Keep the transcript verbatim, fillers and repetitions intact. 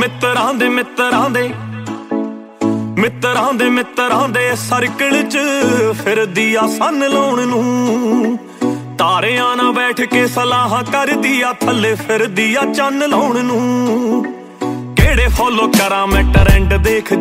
ਮਿੱਤਰਾਂ ਦੇ ਮਿੱਤਰਾਂ ਦੇ ਮਿੱਤਰਾਂ ਦੇ ਮਿੱਤਰਾਂ ਦੇ ਸਰਕਲ ਚ ਫਿਰਦੀ ਆ ਸੰਨ ਲਾਉਣ ਨੂੰ। ਤਾਰਿਆਂ ਨਾਲ ਬੈਠ ਕੇ ਸਲਾਹਾਂ ਕਰਦੀ ਆ, ਥੱਲੇ ਫਿਰਦੀ ਆ ਚੰਨ ਲਾਉਣ ਨੂੰ। ਕਿਹੜੇ ਫੋਲੋ ਕਰਾਂ ਮੈਂ ਟਰੈਂਡ ਦੇਖ